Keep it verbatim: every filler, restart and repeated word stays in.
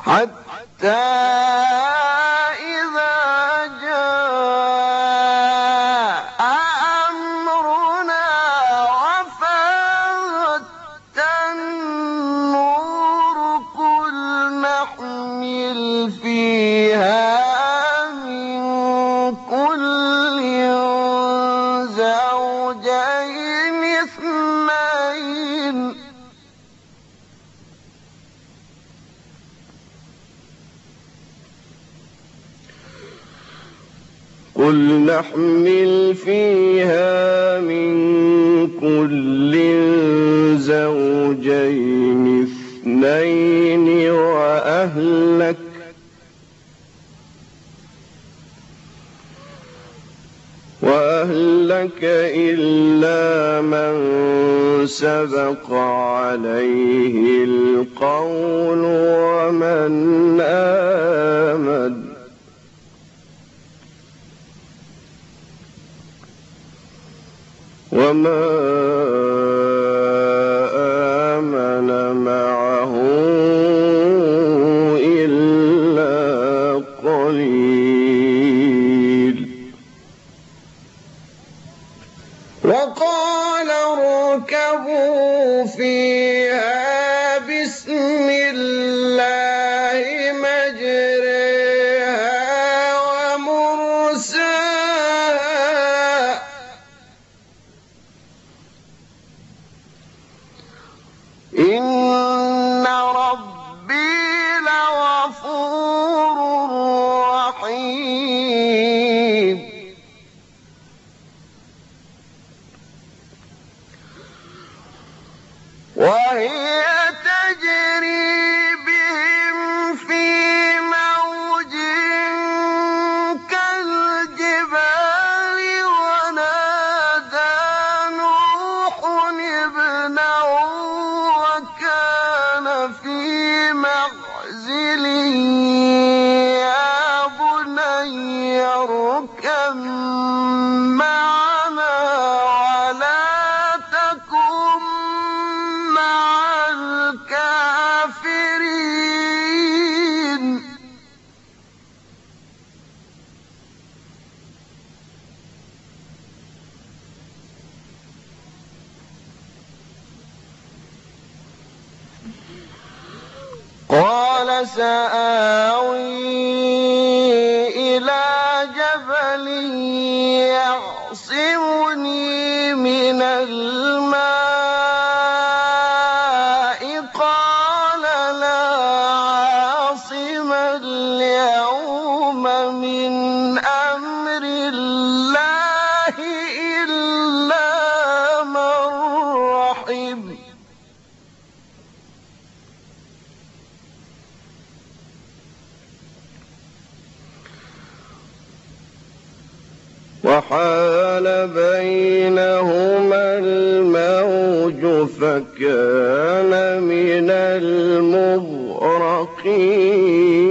حتى إذا جاء أمرنا وفارت النور قل نحمل فيها من كل زوجين اثنين قل نحمل فيها من كل زوجين اثنين وأهلك وأهلك إلا من سبق عليه القول ومن آمن وما آمن معه إلا قليل. وقال اركبوا فيها بسم الله مجريها ومرساها إن ربي لغفور رحيم. وهي تجري بهم في موج كالجبال ونادى نوح ابنه وكان في معزل يا بني اركب معنا ولا تكن مع الكافرين. قال سآوي إلى جبل يعصمني من الماء قال لا عاصم اليوم من أمر الله إلا من رحم. وحال بينهما الموج فكان من المغرقين.